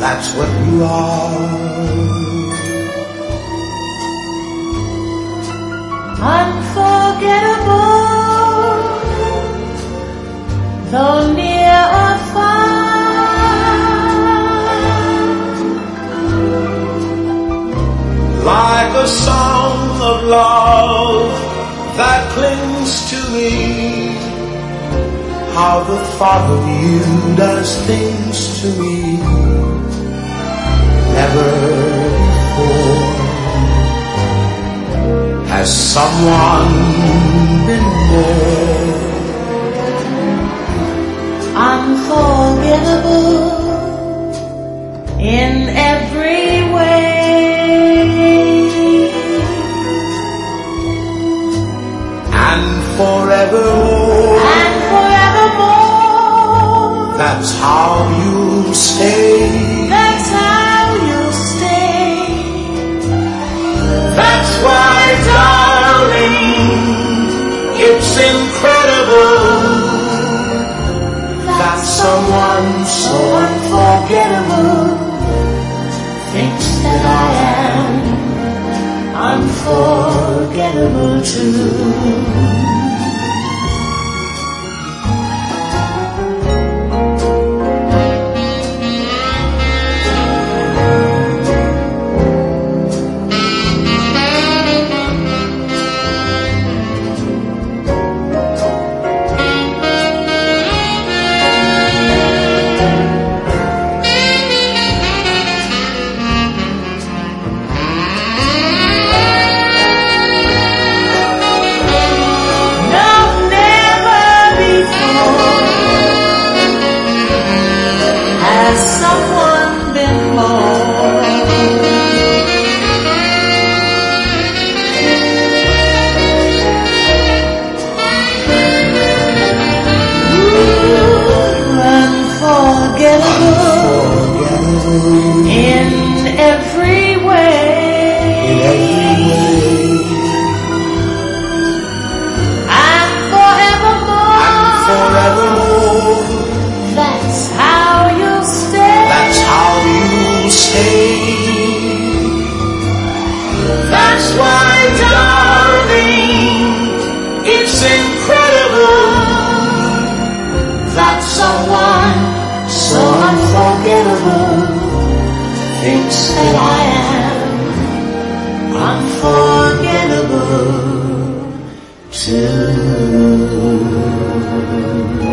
that's what you are. Unforgettable, though near or far, like a song of love that clings to me. How the thought of you does things to me never before. Has someone been more unforgettable in every way, and forevermore? That's how you'll stay. That's how you'll stay. That's why, darling, it's incredible that someone so unforgettable thinks that I am unforgettable too. Someone been more unforgettable in every way, and forevermore. That's how you'll stay. That's how you'll stay. That's why, darling, it's incredible that someone so unforgettable thinks that I am unforgettable too.